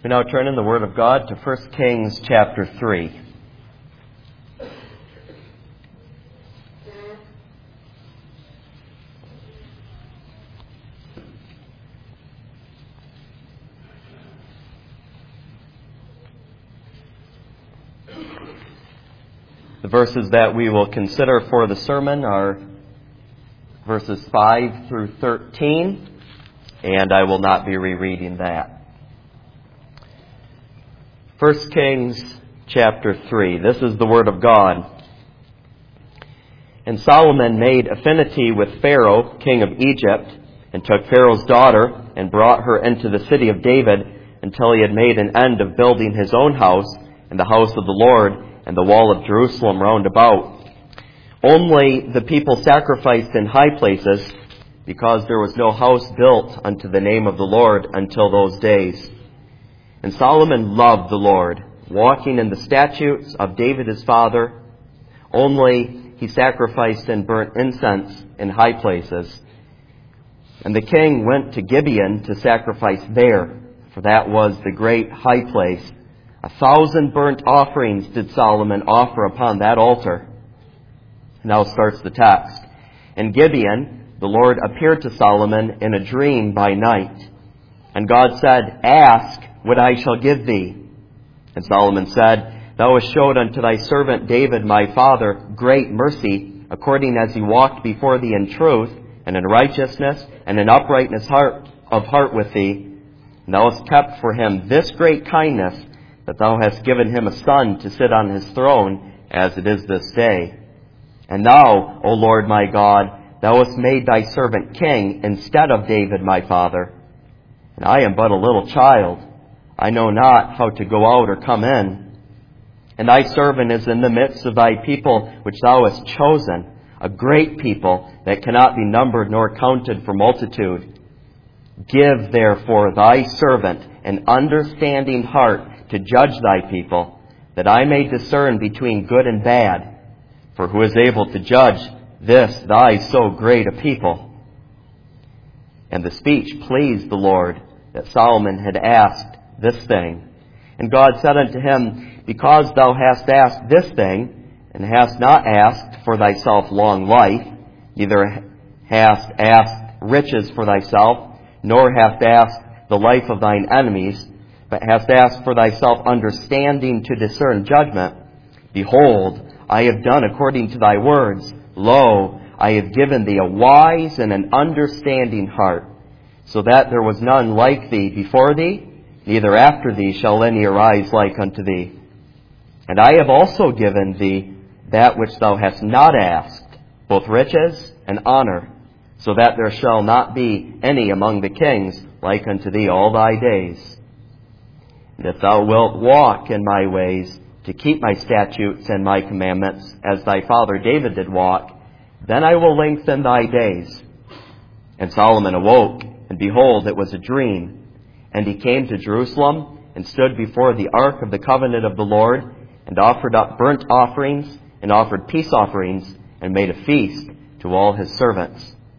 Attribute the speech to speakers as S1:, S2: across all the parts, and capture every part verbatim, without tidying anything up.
S1: We now turn in the Word of God to First Kings chapter three. The verses that we will consider for the sermon are verses five through thirteen, and I will not be rereading that. First Kings chapter three. This is the Word of God. And Solomon made affinity with Pharaoh, king of Egypt, and took Pharaoh's daughter and brought her into the city of David until he had made an end of building his own house and the house of the Lord and the wall of Jerusalem round about. Only the people sacrificed in high places, because there was no house built unto the name of the Lord until those days. And Solomon loved the Lord, walking in the statutes of David his father. Only he sacrificed and burnt incense in high places. And the king went to Gibeon to sacrifice there, for that was the great high place. A thousand burnt offerings did Solomon offer upon that altar. Now starts the text. In Gibeon, the Lord appeared to Solomon in a dream by night. And God said, Ask what I shall give thee. And Solomon said, Thou hast showed unto thy servant David my father great mercy, according as he walked before thee in truth, and in righteousness, and in uprightness heart of heart with thee. And thou hast kept for him this great kindness, that thou hast given him a son to sit on his throne, as it is this day. And now, O Lord my God, thou hast made thy servant king instead of David my father. And I am but a little child. I know not how to go out or come in. And thy servant is in the midst of thy people which thou hast chosen, a great people that cannot be numbered nor counted for multitude. Give therefore thy servant an understanding heart to judge thy people, that I may discern between good and bad. For who is able to judge this thy so great a people? And the speech pleased the Lord, that Solomon had asked this thing. And God said unto him, Because thou hast asked this thing, and hast not asked for thyself long life, neither hast asked riches for thyself, nor hast asked the life of thine enemies, but hast asked for thyself understanding to discern judgment, behold, I have done according to thy words. Lo, I have given thee a wise and an understanding heart, so that there was none like thee before thee, neither after thee shall any arise like unto thee. And I have also given thee that which thou hast not asked, both riches and honor, so that there shall not be any among the kings like unto thee all thy days. And if thou wilt walk in my ways, to keep my statutes and my commandments, as thy father David did walk, then I will lengthen thy days. And Solomon awoke, and behold, it was a dream. And he came to Jerusalem, and stood before the ark of the covenant of the Lord, and offered up burnt offerings, and offered peace offerings, and made a feast to all his servants.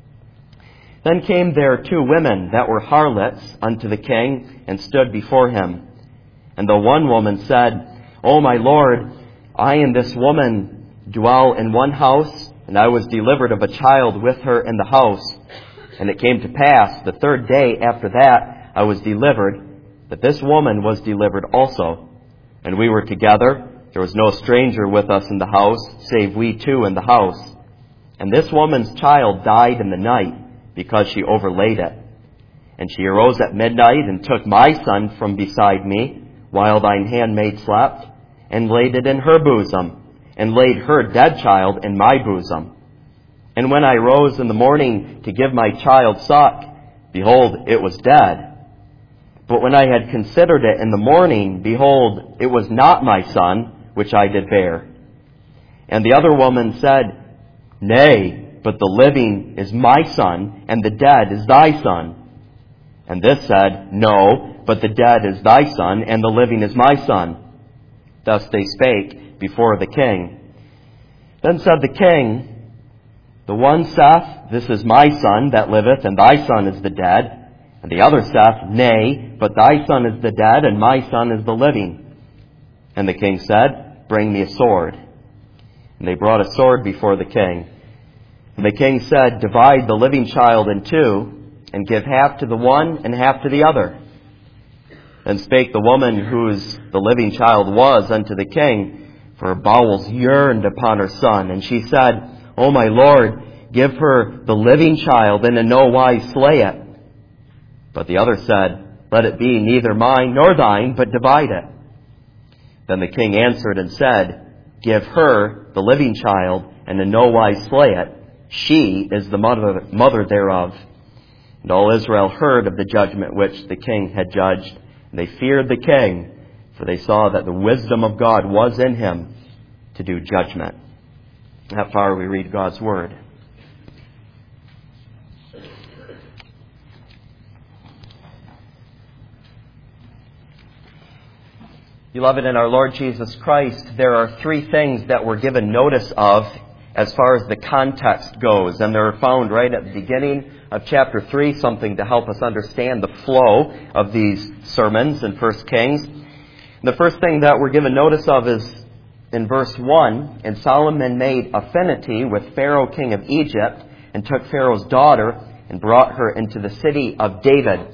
S1: Then came there two women that were harlots unto the king, and stood before him. And the one woman said, O my Lord, I and this woman dwell in one house, and I was delivered of a child with her in the house. And it came to pass, the third day after that I was delivered, that this woman was delivered also. And we were together. There was no stranger with us in the house, save we two in the house. And this woman's child died in the night, because she overlaid it. And she arose at midnight, and took my son from beside me, while thine handmaid slept, and laid it in her bosom, and laid her dead child in my bosom. And when I rose in the morning to give my child suck, behold, it was dead. But when I had considered it in the morning, behold, it was not my son, which I did bear. And the other woman said, Nay, but the living is my son, and the dead is thy son. And this said, No, but the dead is thy son, and the living is my son. Thus they spake before the king. Then said the king, The one saith, This is my son that liveth, and thy son is the dead. And the other saith, Nay, but thy son is the dead, and my son is the living. And the king said, Bring me a sword. And they brought a sword before the king. And the king said, Divide the living child in two, and give half to the one and half to the other. Then spake the woman whose the living child was unto the king, for her bowels yearned upon her son. And she said, O my lord, give her the living child, and in no wise slay it. But the other said, Let it be neither mine nor thine, but divide it. Then the king answered and said, Give her the living child, and in no wise slay it. She is the mother, mother thereof. And all Israel heard of the judgment which the king had judged. And they feared the king, for they saw that the wisdom of God was in him to do judgment. That far we read God's word. Beloved, in our Lord Jesus Christ, there are three things that we're given notice of as far as the context goes. And they're found right at the beginning of chapter three, something to help us understand the flow of these sermons in First Kings. And the first thing that we're given notice of is in verse one, And Solomon made affinity with Pharaoh, king of Egypt, and took Pharaoh's daughter and brought her into the city of David.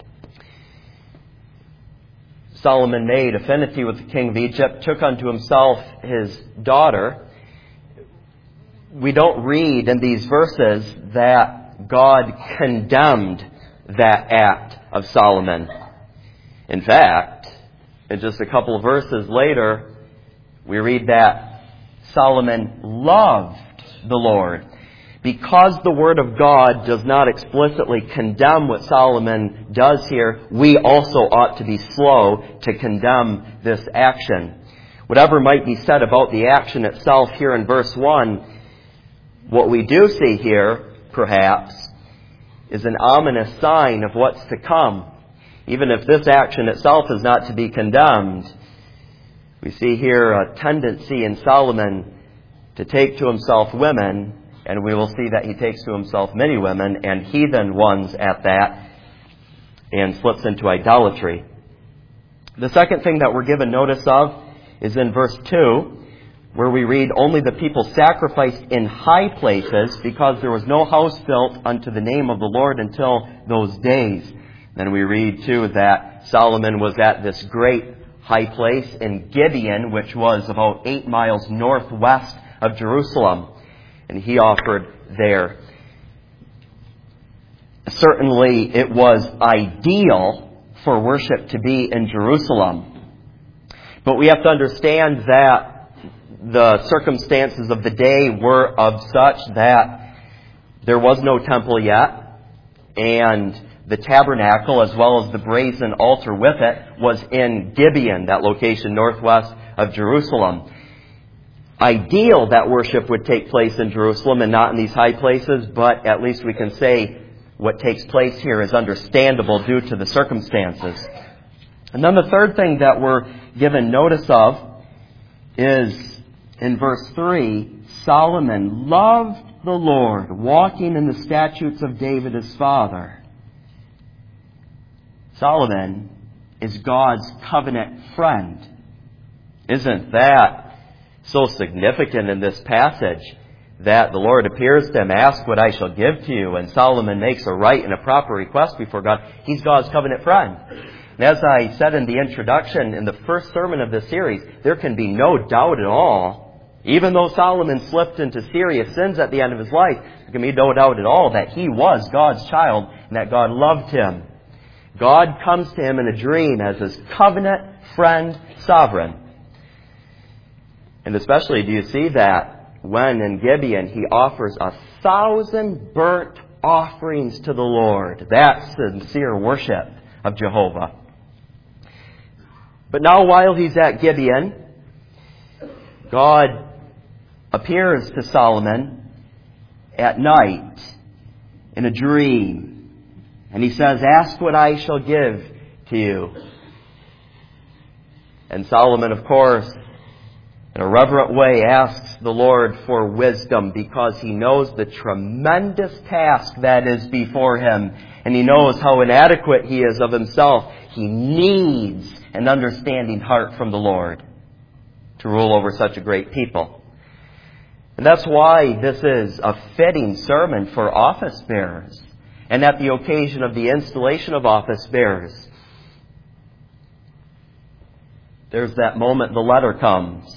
S1: Solomon made affinity with the king of Egypt, took unto himself his daughter. We don't read in these verses that God condemned that act of Solomon. In fact, in just a couple of verses later, we read that Solomon loved the Lord. Because the Word of God does not explicitly condemn what Solomon does here, we also ought to be slow to condemn this action. Whatever might be said about the action itself here in verse one, what we do see here, perhaps, is an ominous sign of what's to come. Even if this action itself is not to be condemned, we see here a tendency in Solomon to take to himself women. And we will see that he takes to himself many women, and heathen ones at that, and slips into idolatry. The second thing that we're given notice of is in verse two, where we read, Only the people sacrificed in high places, because there was no house built unto the name of the Lord until those days. Then we read, too, that Solomon was at this great high place in Gibeon, which was about eight miles northwest of Jerusalem. And he offered there. Certainly it was ideal for worship to be in Jerusalem. But we have to understand that the circumstances of the day were of such that there was no temple yet. And the tabernacle, as well as the brazen altar with it, was in Gibeon, that location northwest of Jerusalem. Ideal that worship would take place in Jerusalem and not in these high places, but at least we can say what takes place here is understandable due to the circumstances. And then the third thing that we're given notice of is in verse three, Solomon loved the Lord, walking in the statutes of David his father. Solomon is God's covenant friend. Isn't that so significant in this passage that the Lord appears to him, Ask what I shall give to you, and Solomon makes a right and a proper request before God. He's God's covenant friend. And as I said in the introduction, in the first sermon of this series, there can be no doubt at all, even though Solomon slipped into serious sins at the end of his life, there can be no doubt at all that he was God's child and that God loved him. God comes to him in a dream as his covenant friend sovereign. And especially do you see that when in Gibeon he offers a thousand burnt offerings to the Lord. That's sincere worship of Jehovah. But now while he's at Gibeon, God appears to Solomon at night in a dream. And he says, Ask what I shall give to you. And Solomon, of course, in a reverent way asks the Lord for wisdom because he knows the tremendous task that is before him. And he knows how inadequate he is of himself. He needs an understanding heart from the Lord to rule over such a great people. And that's why this is a fitting sermon for office bearers. And at the occasion of the installation of office bearers, there's that moment the letter comes.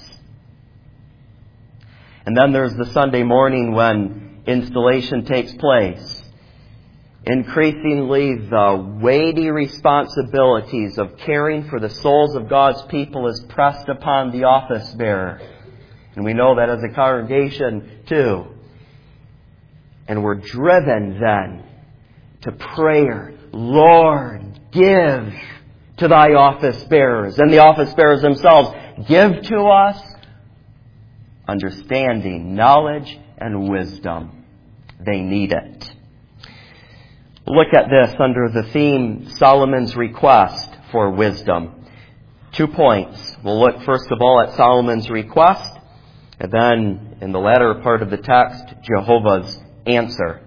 S1: And then there's the Sunday morning when installation takes place. Increasingly, the weighty responsibilities of caring for the souls of God's people is pressed upon the office bearer. And we know that as a congregation too. And we're driven then to prayer. Lord, give to thy office bearers. And the office bearers themselves give to us understanding, knowledge, and wisdom. They need it. Look at this under the theme, Solomon's request for wisdom. Two points. We'll look first of all at Solomon's request, and then in the latter part of the text, Jehovah's answer.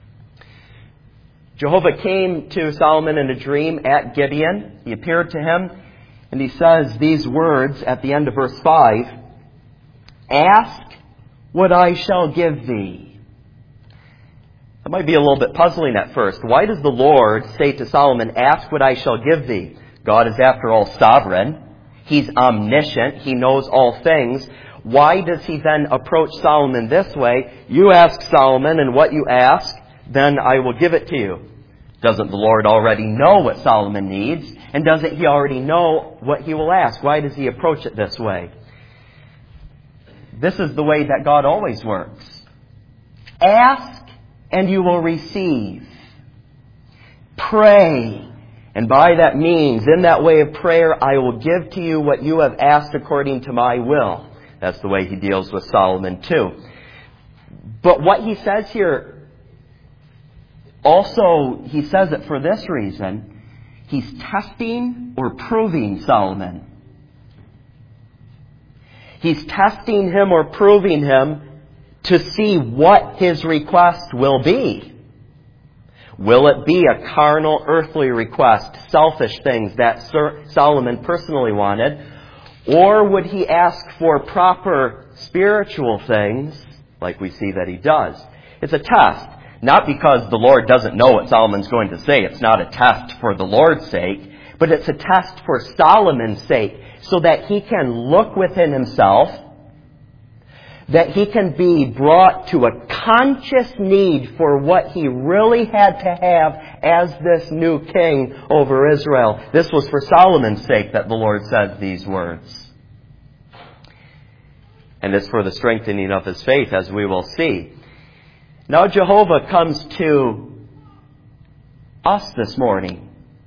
S1: Jehovah came to Solomon in a dream at Gibeon. He appeared to him, and he says these words at the end of verse five, "Ask what I shall give thee." That might be a little bit puzzling at first. Why does the Lord say to Solomon, "Ask what I shall give thee"? God is after all sovereign. He's omniscient. He knows all things. Why does he then approach Solomon this way? You ask Solomon, and what you ask, then I will give it to you. Doesn't the Lord already know what Solomon needs? And doesn't he already know what he will ask? Why does he approach it this way? This is the way that God always works. Ask and you will receive. Pray. And by that means, in that way of prayer, I will give to you what you have asked according to my will. That's the way he deals with Solomon too. But what he says here, also, he says it for this reason. He's testing or proving Solomon. He's testing him or proving him to see what his request will be. Will it be a carnal, earthly request, selfish things that Sir Solomon personally wanted? Or would he ask for proper spiritual things, like we see that he does? It's a test, not because the Lord doesn't know what Solomon's going to say. It's not a test for the Lord's sake, but it's a test for Solomon's sake, so that he can look within himself, that he can be brought to a conscious need for what he really had to have as this new king over Israel. This was for Solomon's sake that the Lord said these words. And it's for the strengthening of his faith, as we will see. Now Jehovah comes to us this morning.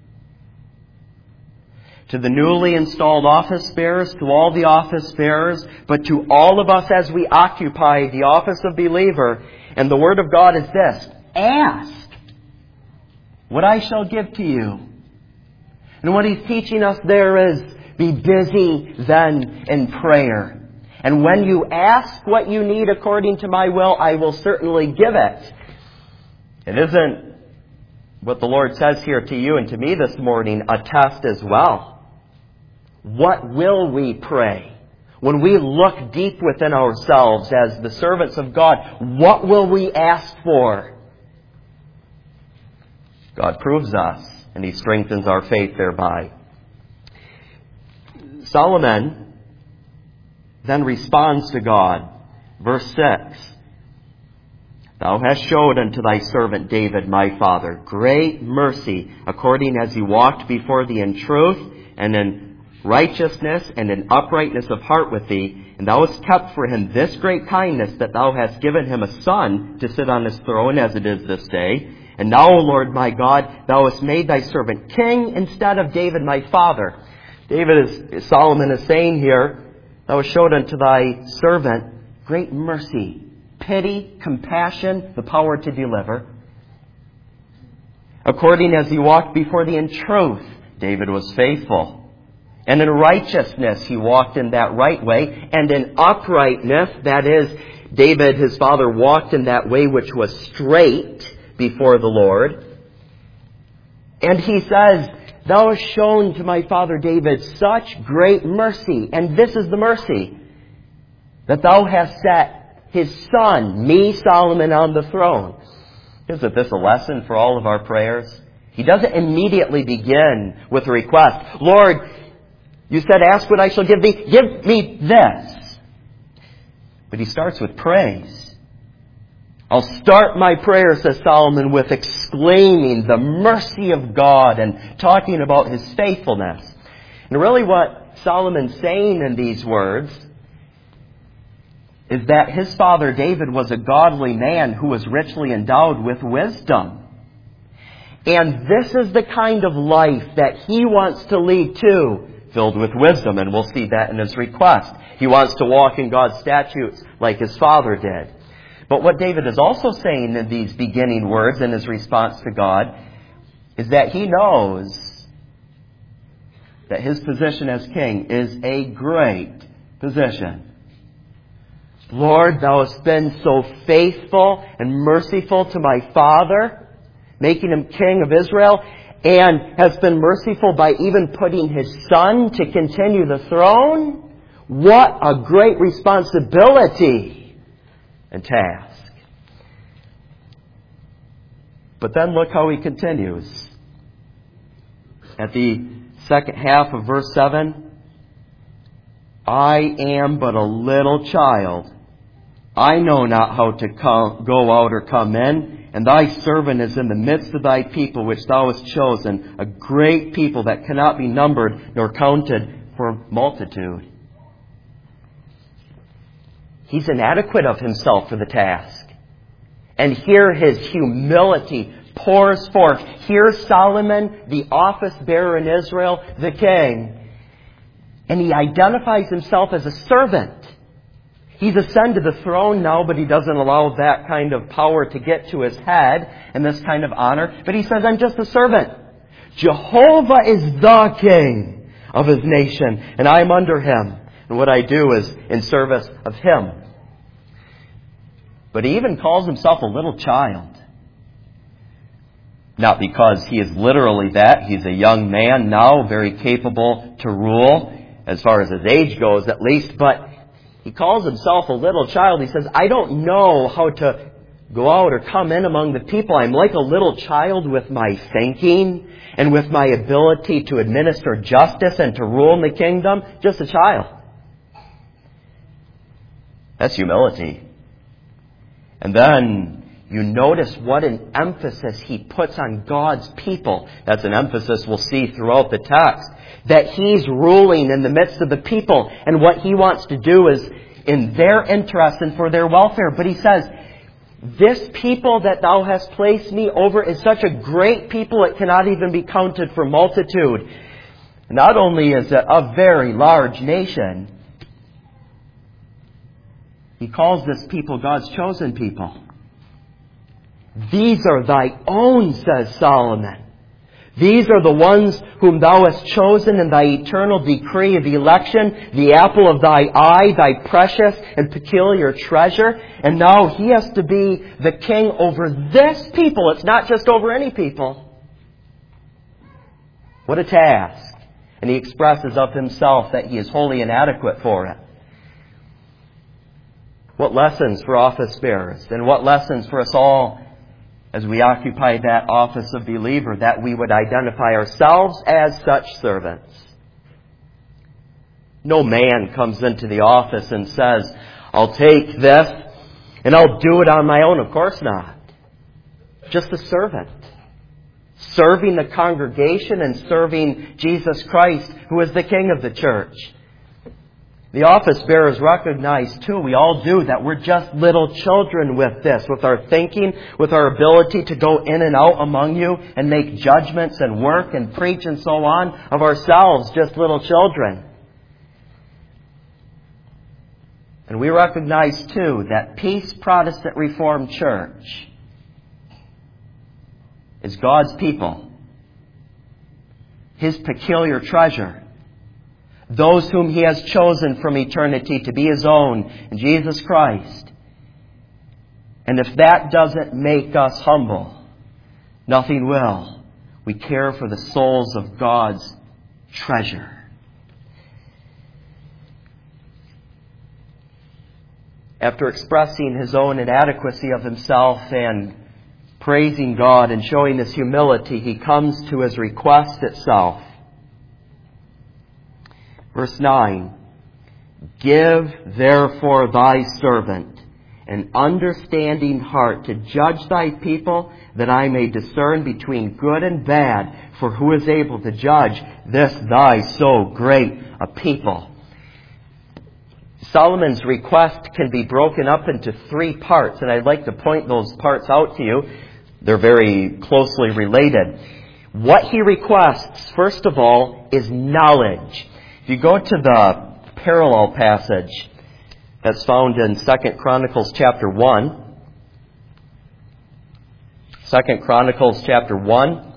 S1: To the newly installed office bearers, to all the office bearers, but to all of us as we occupy the office of believer. And the word of God is this: ask what I shall give to you. And what he's teaching us there is, be busy then in prayer. And when you ask what you need according to my will, I will certainly give it. It isn't what the Lord says here to you and to me this morning, a test as well. What will we pray? When we look deep within ourselves as the servants of God, what will we ask for? God proves us, and he strengthens our faith thereby. Solomon then responds to God. Verse six. Thou hast showed unto thy servant David, my father, great mercy, according as he walked before thee in truth and in righteousness and in uprightness of heart with thee. And thou hast kept for him this great kindness, that thou hast given him a son to sit on his throne, as it is this day. And now, O Lord my God, thou hast made thy servant king instead of David my father. David is, Solomon is saying here, thou hast showed unto thy servant great mercy, pity, compassion, the power to deliver. According as he walked before thee in truth. David was faithful. And in righteousness he walked in that right way. And in uprightness, that is, David, his father, walked in that way which was straight before the Lord. And he says, thou hast shown to my father David such great mercy. And this is the mercy, that thou hast set his son, me, Solomon, on the throne. Isn't this a lesson for all of our prayers? He doesn't immediately begin with a request. Lord, you said, ask what I shall give thee. Give me this. But he starts with praise. I'll start my prayer, says Solomon, with exclaiming the mercy of God and talking about his faithfulness. And really what Solomon's saying in these words is that his father David was a godly man who was richly endowed with wisdom. And this is the kind of life that he wants to lead too, filled with wisdom, and we'll see that in his request. He wants to walk in God's statutes like his father did. But what David is also saying in these beginning words in his response to God is that he knows that his position as king is a great position. Lord, thou hast been so faithful and merciful to my father, making him king of Israel, and has been merciful by even putting his son to continue the throne. What a great responsibility and task. But then look how he continues. At the second half of verse seven, I am but a little child. I know not how to come, go out or come in, and thy servant is in the midst of thy people which thou hast chosen, a great people that cannot be numbered nor counted for multitude. He's inadequate of himself for the task. And here his humility pours forth. Here's Solomon, the office bearer in Israel, the king. And he identifies himself as a servant. He's ascended the throne now, but he doesn't allow that kind of power to get to his head and this kind of honor. But he says, I'm just a servant. Jehovah is the king of his nation, and I'm under him. And what I do is in service of him. But he even calls himself a little child. Not because he is literally that. He's a young man now, very capable to rule, as far as his age goes at least. But he calls himself a little child. He says, I don't know how to go out or come in among the people. I'm like a little child with my thinking and with my ability to administer justice and to rule in the kingdom. Just a child. That's humility. And then you notice what an emphasis he puts on God's people. That's an emphasis we'll see throughout the text. That he's ruling in the midst of the people. And what he wants to do is in their interest and for their welfare. But he says, this people that thou hast placed me over is such a great people it cannot even be counted for multitude. Not only is it a very large nation, he calls this people God's chosen people. These are thy own, says Solomon. These are the ones whom thou hast chosen in thy eternal decree of election, the apple of thy eye, thy precious and peculiar treasure. And now he has to be the king over this people. It's not just over any people. What a task. And he expresses of himself that he is wholly inadequate for it. What lessons for office bearers, and what lessons for us all as we occupy that office of believer, that we would identify ourselves as such servants. No man comes into the office and says, I'll take this and I'll do it on my own. Of course not. Just a servant. Serving the congregation and serving Jesus Christ, who is the King of the church. The office bearers recognize, too, we all do, that we're just little children with this, with our thinking, with our ability to go in and out among you and make judgments and work and preach and so on of ourselves, just little children. And we recognize, too, that Peace Protestant Reformed Church is God's people, His peculiar treasure. those whom He has chosen from eternity to be His own, Jesus Christ. And if that doesn't make us humble, nothing will. We care for the souls of God's treasure. After expressing His own inadequacy of Himself and praising God and showing His humility, He comes to His request itself. Verse nine, "Give therefore Thy servant an understanding heart to judge Thy people, that I may discern between good and bad. For who is able to judge this Thy so great a people?" Solomon's request can be broken up into three parts, and I'd like to point those parts out to you. They're very closely related. What he requests, first of all, is knowledge. If you go to the parallel passage that's found in Second Chronicles chapter one, Second Chronicles chapter one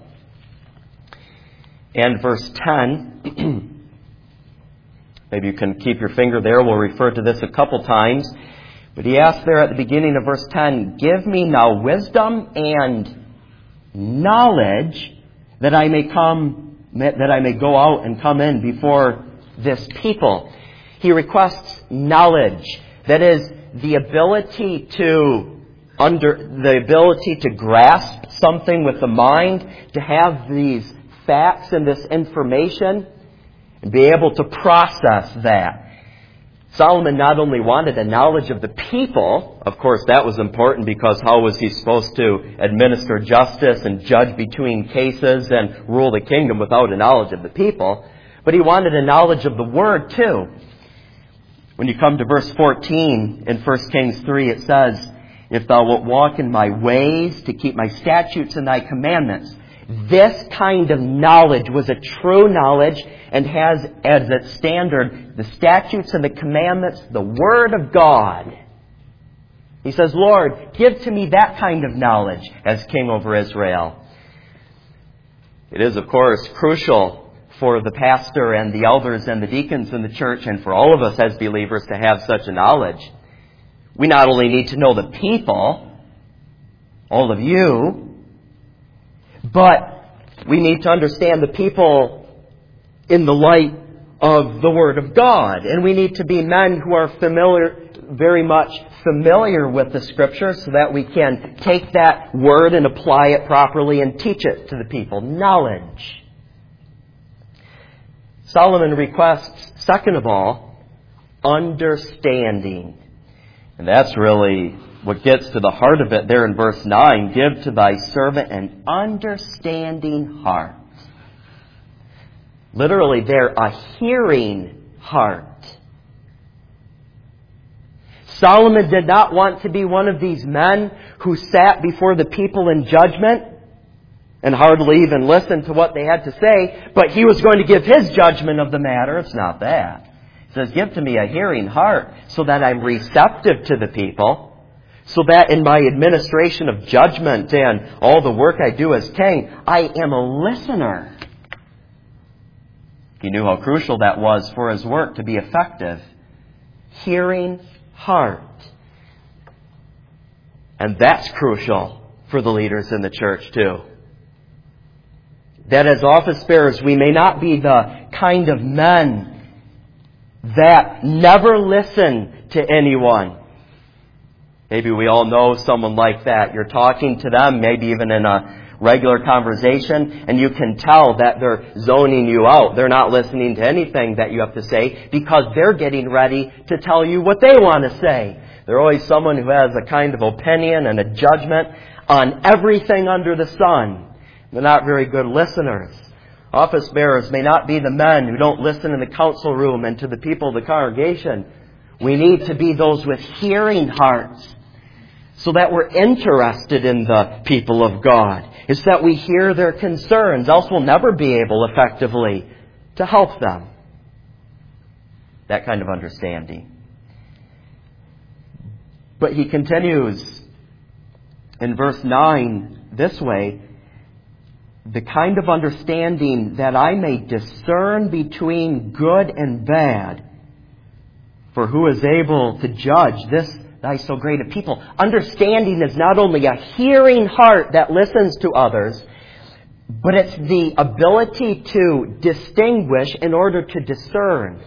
S1: and verse ten, maybe you can keep your finger there. We'll refer to this a couple times. But he asks there at the beginning of verse ten, "Give me now wisdom and knowledge, that I may come, that I may go out and come in before this people." He requests knowledge. That is, the ability to under the ability to grasp something with the mind, to have these facts and this information, and be able to process that. Solomon not only wanted a knowledge of the people, of course that was important, because how was he supposed to administer justice and judge between cases and rule the kingdom without a knowledge of the people? But he wanted a knowledge of the Word too. When you come to verse fourteen in First Kings three, it says, "If thou wilt walk in my ways to keep my statutes and thy commandments." This kind of knowledge was a true knowledge and has as its standard the statutes and the commandments, the Word of God. He says, "Lord, give to me that kind of knowledge as king over Israel." It is, of course, crucial for the pastor and the elders and the deacons in the church, and for all of us as believers, to have such a knowledge. We not only need to know the people, all of you, but we need to understand the people in the light of the Word of God. And we need to be men who are familiar, very much familiar with the Scriptures, so that we can take that Word and apply it properly and teach it to the people. Knowledge. Solomon requests, second of all, understanding. And that's really what gets to the heart of it there in verse nine. "Give to thy servant an understanding heart." Literally there, a hearing heart. Solomon did not want to be one of these men who sat before the people in judgment and hardly even listened to what they had to say, but he was going to give his judgment of the matter. It's not that. He says, "Give to me a hearing heart so that I'm receptive to the people, so that in my administration of judgment and all the work I do as king, I am a listener." He knew how crucial that was for his work to be effective. Hearing heart. And that's crucial for the leaders in the church too. That as office bearers, we may not be the kind of men that never listen to anyone. Maybe we all know someone like that. You're talking to them, maybe even in a regular conversation, and you can tell that they're zoning you out. They're not listening to anything that you have to say, because they're getting ready to tell you what they want to say. They're always someone who has a kind of opinion and a judgment on everything under the sun. They're not very good listeners. Office bearers may not be the men who don't listen in the council room and to the people of the congregation. We need to be those with hearing hearts, so that we're interested in the people of God. It's that we hear their concerns, else we'll never be able effectively to help them. That kind of understanding. But he continues in verse nine this way, the kind of understanding that I may discern between good and bad. For who is able to judge this thy so great a people? Understanding is not only a hearing heart that listens to others, but it's the ability to distinguish in order to discern.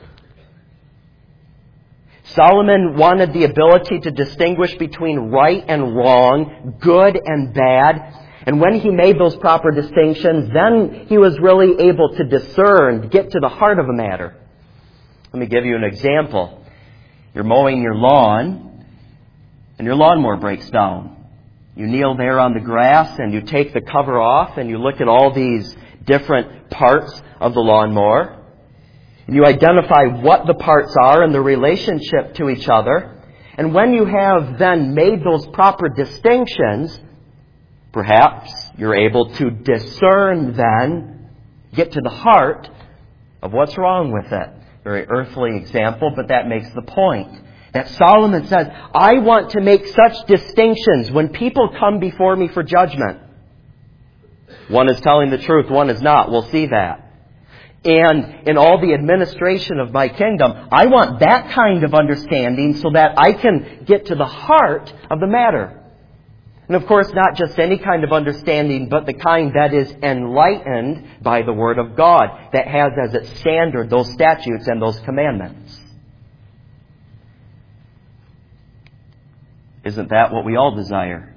S1: Solomon wanted the ability to distinguish between right and wrong, good and bad. And when he made those proper distinctions, then he was really able to discern, get to the heart of a matter. Let me give you an example. You're mowing your lawn, and your lawnmower breaks down. You kneel there on the grass, and you take the cover off, and you look at all these different parts of the lawnmower. And you identify what the parts are and the relationship to each other. And when you have then made those proper distinctions, perhaps you're able to discern then, get to the heart of what's wrong with it. Very earthly example, but that makes the point. That Solomon says, I want to make such distinctions when people come before me for judgment. One is telling the truth, one is not. We'll see that. And in all the administration of my kingdom, I want that kind of understanding so that I can get to the heart of the matter. And of course, not just any kind of understanding, but the kind that is enlightened by the Word of God, that has as its standard those statutes and those commandments. Isn't that what we all desire?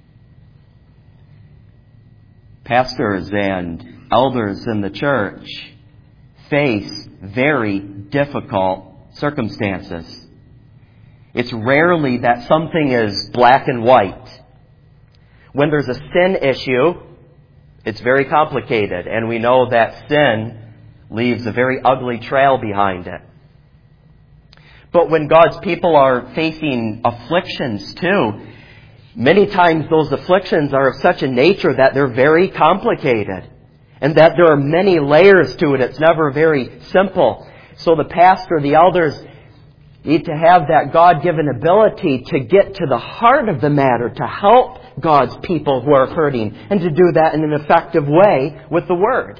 S1: Pastors and elders in the church face very difficult circumstances. It's rarely that something is black and white. When there's a sin issue, it's very complicated, and we know that sin leaves a very ugly trail behind it. But when God's people are facing afflictions too, many times those afflictions are of such a nature that they're very complicated, and that there are many layers to it. It's never very simple. So the pastor, the elders, need to have that God-given ability to get to the heart of the matter, to help God's people who are hurting, and to do that in an effective way with the Word.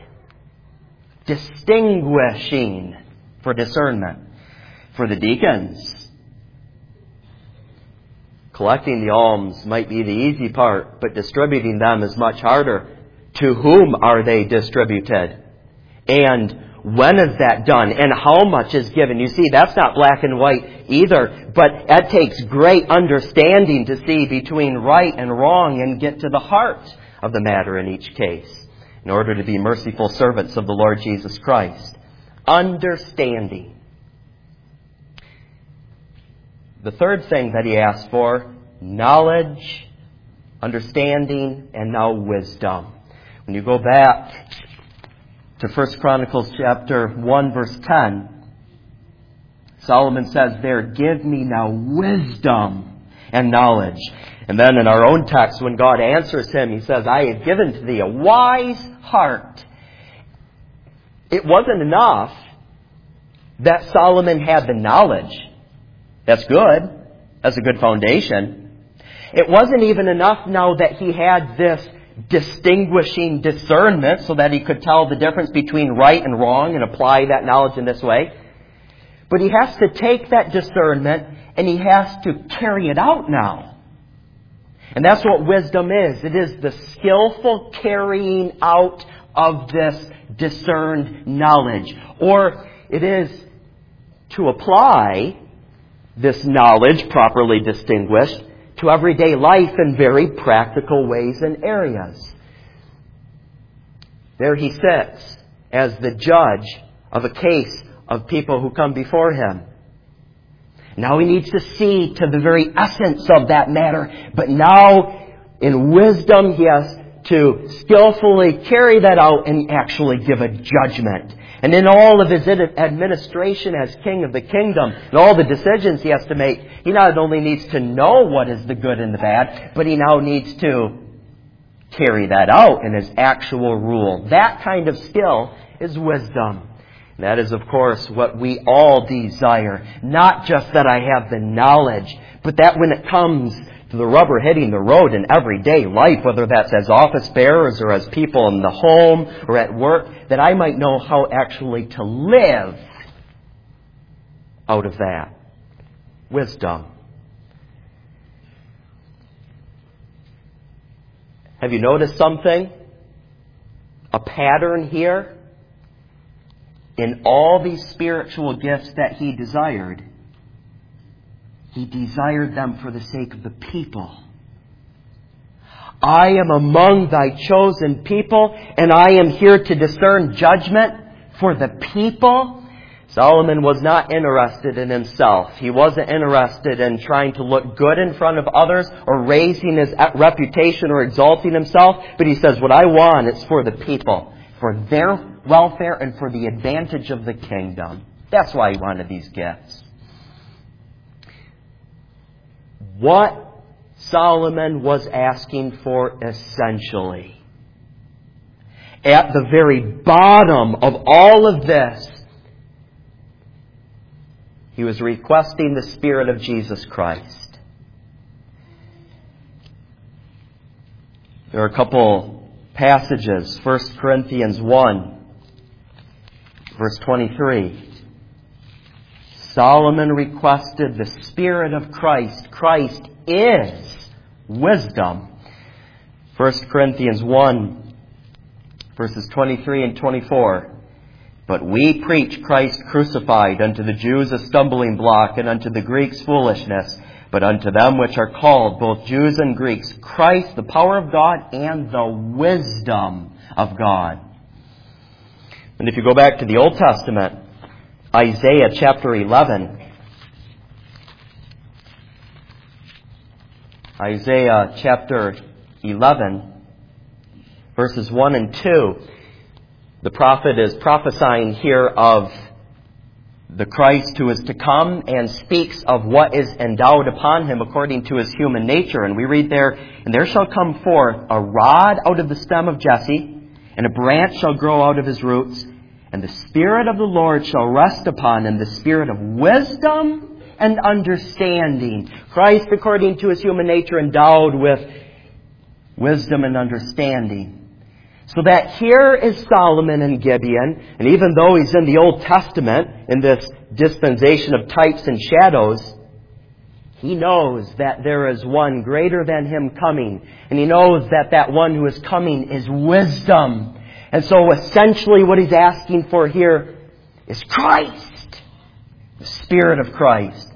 S1: Distinguishing for discernment. For the deacons, collecting the alms might be the easy part, but distributing them is much harder. To whom are they distributed? And when is that done? And how much is given? You see, that's not black and white either, but it takes great understanding to see between right and wrong and get to the heart of the matter in each case, in order to be merciful servants of the Lord Jesus Christ. Understanding. The third thing that he asked for, knowledge, understanding, and now wisdom. When you go back to First Chronicles chapter one, verse ten, Solomon says there, give me now wisdom and knowledge. And then in our own text, when God answers him, he says, I have given to thee a wise heart. It wasn't enough that Solomon had the knowledge. That's good. That's a good foundation. It wasn't even enough now that he had this distinguishing discernment so that he could tell the difference between right and wrong and apply that knowledge in this way. But he has to take that discernment and he has to carry it out now. And that's what wisdom is. It is the skillful carrying out of this discerned knowledge. Or it is to apply this knowledge, properly distinguished, to everyday life in very practical ways and areas. There he sits as the judge of a case of people who come before him. Now he needs to see to the very essence of that matter, but now in wisdom he has to skillfully carry that out and actually give a judgment. And in all of his administration as king of the kingdom, and all the decisions he has to make, he not only needs to know what is the good and the bad, but he now needs to carry that out in his actual rule. That kind of skill is wisdom. And that is, of course, what we all desire. Not just that I have the knowledge, but that when it comes to the rubber hitting the road in everyday life, whether that's as office bearers or as people in the home or at work, that I might know how actually to live out of that. Wisdom. Have you noticed something? A pattern here? In all these spiritual gifts that he desired, he desired them for the sake of the people. I am among thy chosen people, and I am here to discern judgment for the people. Solomon was not interested in himself. He wasn't interested in trying to look good in front of others or raising his reputation or exalting himself. But he says, what I want is for the people, for their welfare and for the advantage of the kingdom. That's why he wanted these gifts. What Solomon was asking for essentially, at the very bottom of all of this, he was requesting the Spirit of Jesus Christ. There are a couple passages. First Corinthians one, verse twenty-three. Solomon requested the Spirit of Christ. Christ is wisdom. First Corinthians one, verses twenty-three and twenty-four. But we preach Christ crucified, unto the Jews a stumbling block, and unto the Greeks foolishness. But unto them which are called, both Jews and Greeks, Christ, the power of God and the wisdom of God. And if you go back to the Old Testament, Isaiah chapter eleven. Isaiah chapter eleven, verses one and two. The prophet is prophesying here of the Christ who is to come and speaks of what is endowed upon him according to his human nature. And we read there, and there shall come forth a rod out of the stem of Jesse, and a branch shall grow out of his roots, and the Spirit of the Lord shall rest upon him, the Spirit of wisdom and understanding. Christ, according to his human nature, endowed with wisdom and understanding. So that here is Solomon and Gibeon, and even though he's in the Old Testament, in this dispensation of types and shadows, he knows that there is one greater than him coming. And he knows that that one who is coming is wisdom. And so essentially what he's asking for here is Christ, the Spirit of Christ.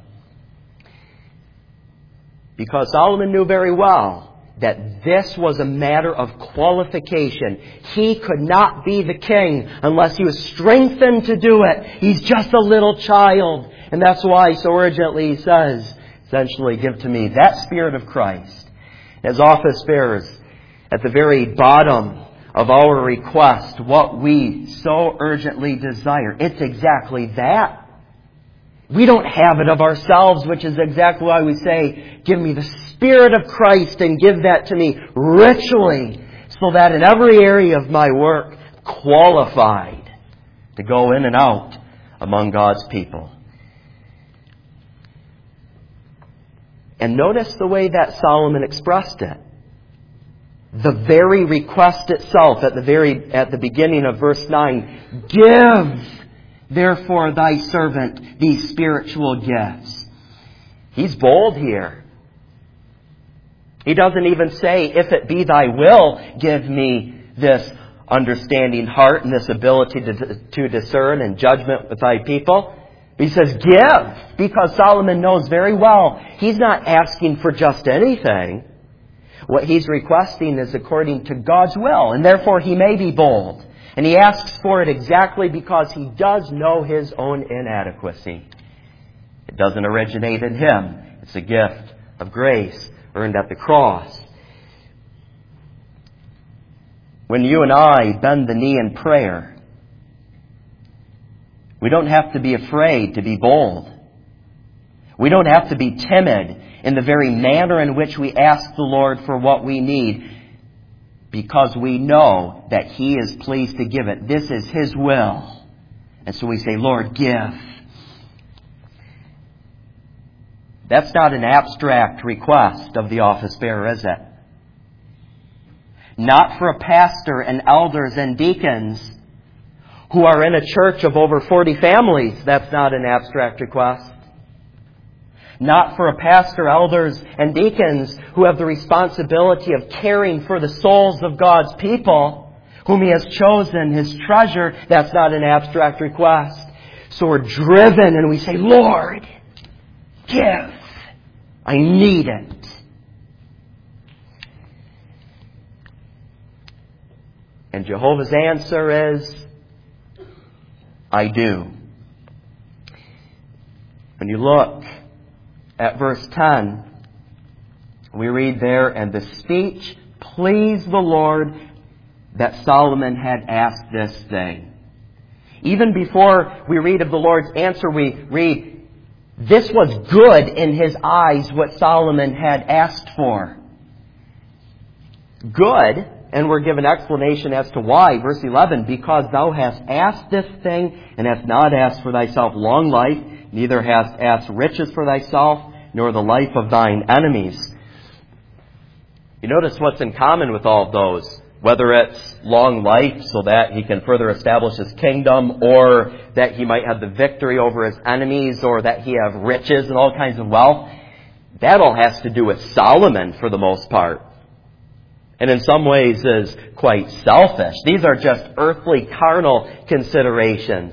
S1: Because Solomon knew very well that this was a matter of qualification. He could not be the king unless he was strengthened to do it. He's just a little child. And that's why so urgently he says, essentially, give to me that Spirit of Christ. As office bearers, at the very bottom of our request, what we so urgently desire, it's exactly that. We don't have it of ourselves, which is exactly why we say, give me the Spirit of Christ and give that to me richly, so that in every area of my work, qualified to go in and out among God's people. And notice the way that Solomon expressed it. The very request itself at the very at the beginning of verse nine, give therefore thy servant these spiritual gifts. He's bold here. He doesn't even say, if it be thy will, give me this understanding heart and this ability to, to discern and judgment with thy people. He says, give, because Solomon knows very well he's not asking for just anything. What he's requesting is according to God's will, and therefore he may be bold. And he asks for it exactly because he does know his own inadequacy. It doesn't originate in him. It's a gift of grace earned at the cross. When you and I bend the knee in prayer, we don't have to be afraid to be bold. We don't have to be timid in the very manner in which we ask the Lord for what we need, because we know that He is pleased to give it. This is His will. And so we say, Lord, give. That's not an abstract request of the office bearer, is it? Not for a pastor and elders and deacons who are in a church of over forty families. That's not an abstract request. Not for a pastor, elders, and deacons who have the responsibility of caring for the souls of God's people, whom He has chosen, His treasure. That's not an abstract request. So we're driven and we say, Lord, give. I need it. And Jehovah's answer is, I do. When you look at verse ten, we read there, and the speech pleased the Lord that Solomon had asked this thing. Even before we read of the Lord's answer, we read, this was good in His eyes what Solomon had asked for. Good, and we're given explanation as to why. Verse eleven, because thou hast asked this thing, and hast not asked for thyself long life, neither hast asked riches for thyself, nor the life of thine enemies. You notice what's in common with all of those. Whether it's long life so that he can further establish his kingdom, or that he might have the victory over his enemies, or that he have riches and all kinds of wealth. That all has to do with Solomon for the most part. And in some ways is quite selfish. These are just earthly, carnal considerations.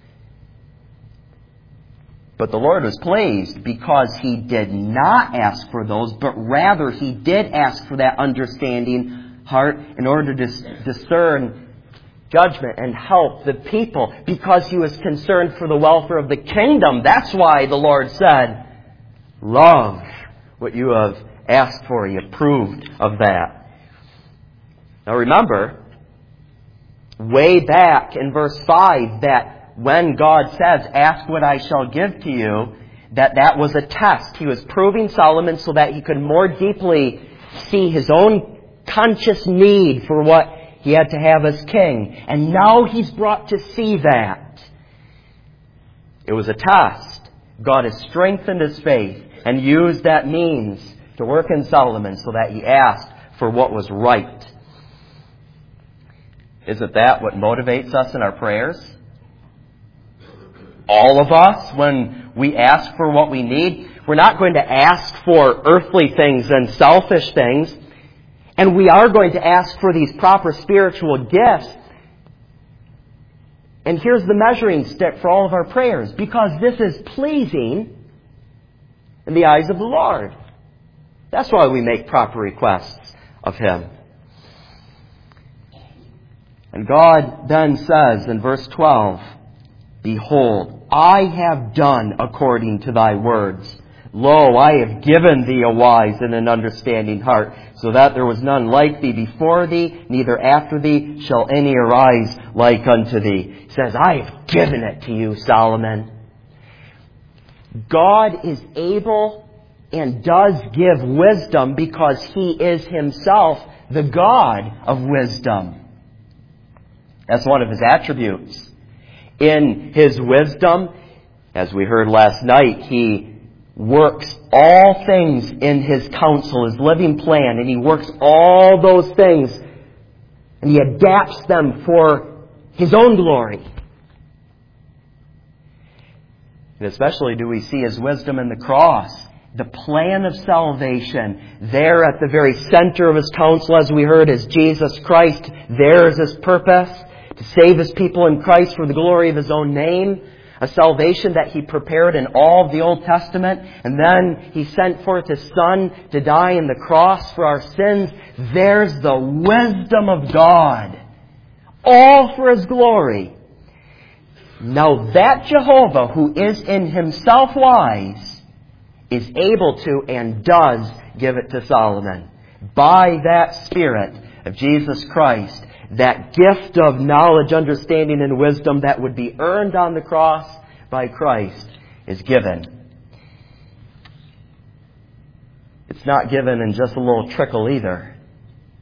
S1: But the Lord was pleased because He did not ask for those, but rather He did ask for that understanding heart in order to discern judgment and help the people, because He was concerned for the welfare of the kingdom. That's why the Lord said, love what you have asked for. He approved of that. Now remember, way back in verse five, that when God says, ask what I shall give to you, that that was a test. He was proving Solomon so that he could more deeply see his own conscious need for what he had to have as king. And now he's brought to see that. It was a test. God has strengthened his faith and used that means to work in Solomon so that he asked for what was right. Isn't that what motivates us in our prayers? All of us, when we ask for what we need, we're not going to ask for earthly things and selfish things. And we are going to ask for these proper spiritual gifts. And here's the measuring stick for all of our prayers. Because this is pleasing in the eyes of the Lord. That's why we make proper requests of Him. And God then says in verse twelve, behold, I have done according to thy words. Lo, I have given thee a wise and an understanding heart, so that there was none like thee before thee, neither after thee shall any arise like unto thee. He says, I have given it to you, Solomon. God is able and does give wisdom because He is Himself the God of wisdom. That's one of His attributes. In His wisdom, as we heard last night, He works all things in His counsel, His living plan, and He works all those things and He adapts them for His own glory. And especially do we see His wisdom in the cross, the plan of salvation. There at the very center of His counsel, as we heard, is Jesus Christ. There is His purpose, to save His people in Christ for the glory of His own name. A salvation that He prepared in all of the Old Testament. And then He sent forth His Son to die on the cross for our sins. There's the wisdom of God. All for His glory. Now that Jehovah, who is in Himself wise, is able to and does give it to Solomon. By that Spirit of Jesus Christ, that gift of knowledge, understanding, and wisdom that would be earned on the cross by Christ is given. It's not given in just a little trickle either.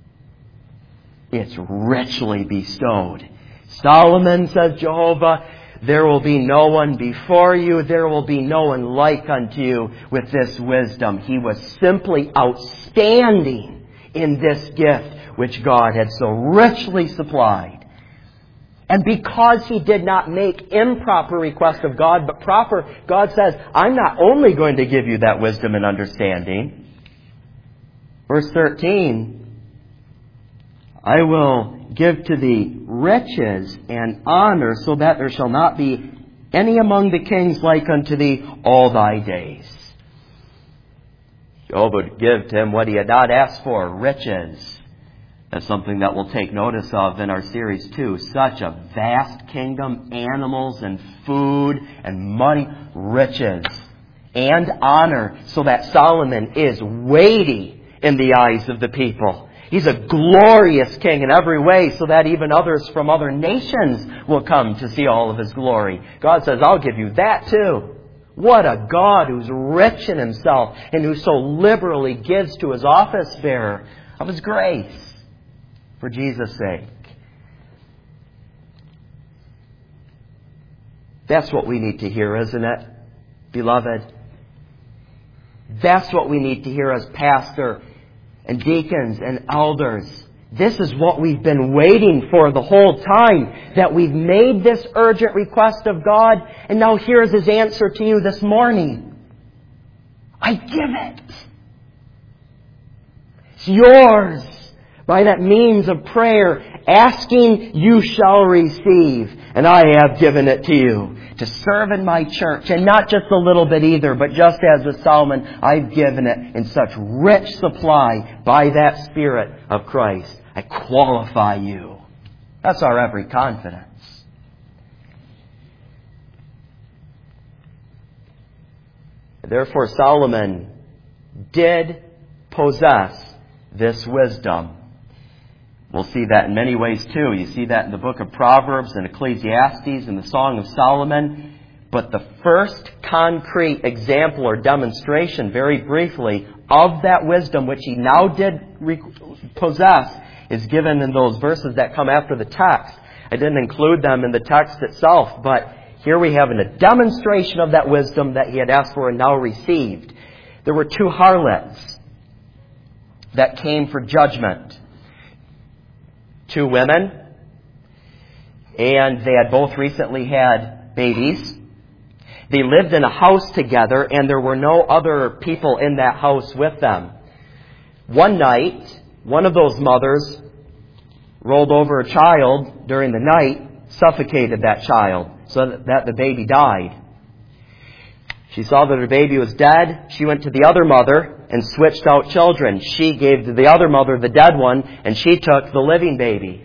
S1: It's richly bestowed. Solomon, says Jehovah, there will be no one before you, there will be no one like unto you with this wisdom. He was simply outstanding in this gift which God had so richly supplied. And because he did not make improper request of God, but proper, God says, I'm not only going to give you that wisdom and understanding. Verse thirteen, I will give to thee riches and honor, so that there shall not be any among the kings like unto thee all thy days. Job would give to him what he had not asked for, riches. That's something that we'll take notice of in our series too. Such a vast kingdom, animals and food and money, riches and honor, so that Solomon is weighty in the eyes of the people. He's a glorious king in every way, so that even others from other nations will come to see all of his glory. God says, I'll give you that too. What a God who's rich in himself and who so liberally gives to his office bearer of his grace. For Jesus' sake. That's what we need to hear, isn't it, beloved? That's what we need to hear as pastor and deacons and elders. This is what we've been waiting for the whole time, that we've made this urgent request of God, and now here's His answer to you this morning. I give it. It's yours. By that means of prayer, asking you shall receive. And I have given it to you to serve in my church. And not just a little bit either, but just as with Solomon, I've given it in such rich supply by that Spirit of Christ. I qualify you. That's our every confidence. Therefore, Solomon did possess this wisdom. We'll see that in many ways too. You see that in the book of Proverbs and Ecclesiastes and the Song of Solomon. But the first concrete example or demonstration, very briefly, of that wisdom which he now did re- possess is given in those verses that come after the text. I didn't include them in the text itself, but here we have a demonstration of that wisdom that he had asked for and now received. There were two harlots that came for judgment. Two women, and they had both recently had babies. They lived in a house together, and there were no other people in that house with them. One night, one of those mothers rolled over a child during the night, suffocated that child, so that the baby died. She saw that her baby was dead. She went to the other mother and switched out children. She gave to the other mother the dead one, and she took the living baby.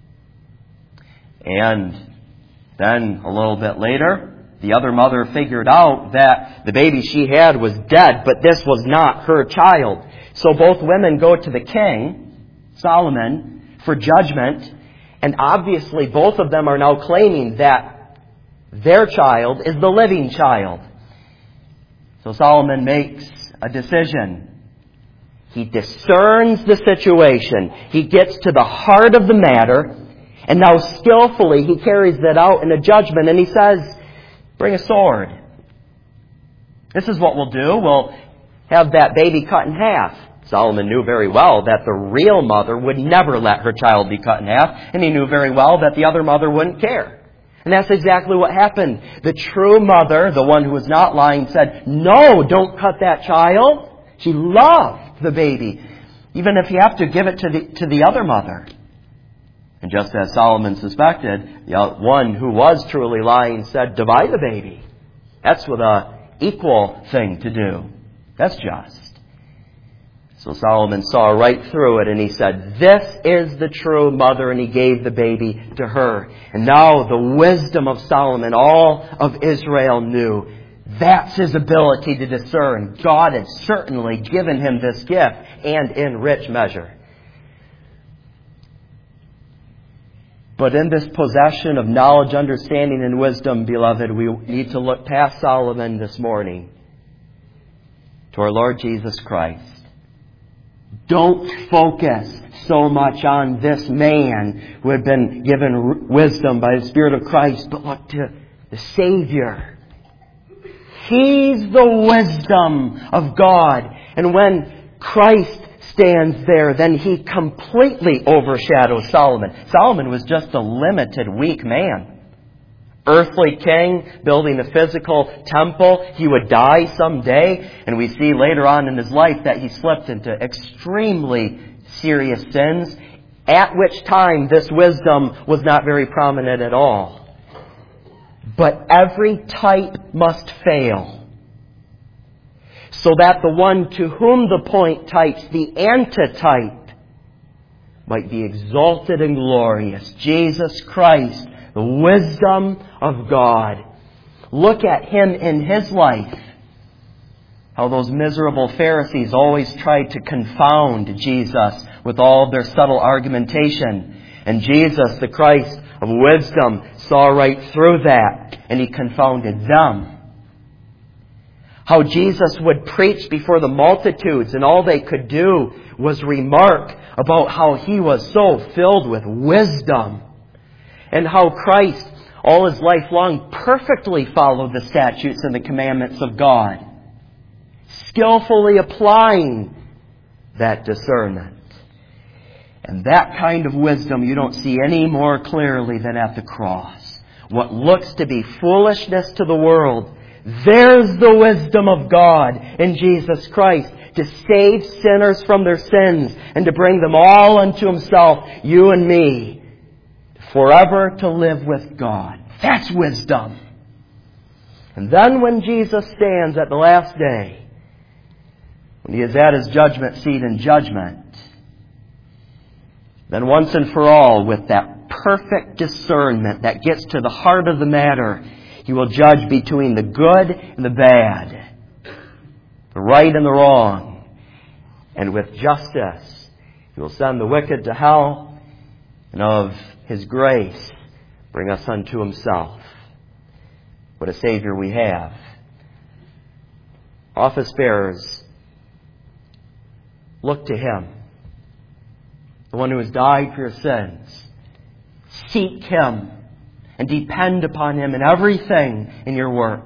S1: And then a little bit later, the other mother figured out that the baby she had was dead, but this was not her child. So both women go to the king, Solomon, for judgment, and obviously both of them are now claiming that their child is the living child. So Solomon makes a decision. He discerns the situation. He gets to the heart of the matter. And now skillfully he carries that out in a judgment. And he says, bring a sword. This is what we'll do. We'll have that baby cut in half. Solomon knew very well that the real mother would never let her child be cut in half. And he knew very well that the other mother wouldn't care. And that's exactly what happened. The true mother, the one who was not lying, said, no, don't cut that child. She loved the baby, even if you have to give it to the, to the other mother. And just as Solomon suspected, the one who was truly lying said, divide the baby. That's with an equal thing to do. That's just. So Solomon saw right through it, and he said, this is the true mother, and he gave the baby to her. And now the wisdom of Solomon, all of Israel knew. That's his ability to discern. God had certainly given him this gift, and in rich measure. But in this possession of knowledge, understanding, and wisdom, beloved, we need to look past Solomon this morning to our Lord Jesus Christ. Don't focus so much on this man who had been given wisdom by the Spirit of Christ, but look to the Savior. He's the wisdom of God. And when Christ stands there, then He completely overshadows Solomon. Solomon was just a limited, weak man. Earthly king, building a physical temple. He would die someday. And we see later on in his life that he slipped into extremely serious sins, at which time this wisdom was not very prominent at all. But every type must fail, so that the one to whom the point types the antitype might be exalted and glorious. Jesus Christ, the wisdom of God. Look at Him in His life. How those miserable Pharisees always tried to confound Jesus with all of their subtle argumentation. And Jesus, the Christ of wisdom, saw right through that, and He confounded them. How Jesus would preach before the multitudes, and all they could do was remark about how He was so filled with wisdom. And how Christ, all His life long, perfectly followed the statutes and the commandments of God, skillfully applying that discernment. And that kind of wisdom you don't see any more clearly than at the cross. What looks to be foolishness to the world, there's the wisdom of God in Jesus Christ to save sinners from their sins and to bring them all unto Himself, you and me, forever to live with God. That's wisdom. And then when Jesus stands at the last day, when He is at His judgment seat in judgment, then once and for all, with that perfect discernment that gets to the heart of the matter, He will judge between the good and the bad, the right and the wrong. And with justice, He will send the wicked to hell, and of His grace bring us unto Himself. What a Savior we have. Office bearers, look to Him, the one who has died for your sins. Seek Him and depend upon Him in everything in your work.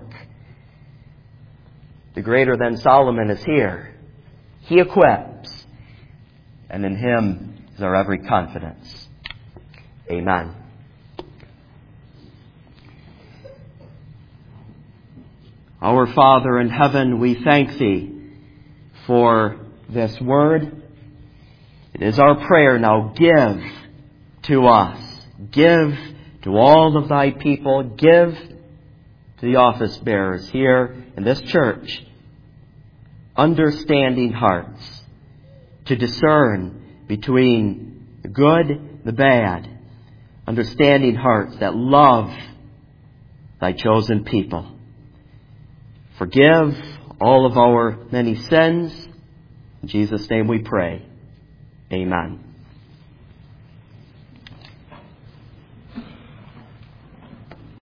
S1: The greater than Solomon is here. He equips, and in Him is our every confidence. Amen. Our Father in heaven, we thank Thee for this word. It is our prayer now, give to us. Give to all of Thy people. Give to the office bearers here in this church understanding hearts to discern between the good, the bad. Understanding hearts that love Thy chosen people. Forgive all of our many sins. In Jesus' name we pray. Amen.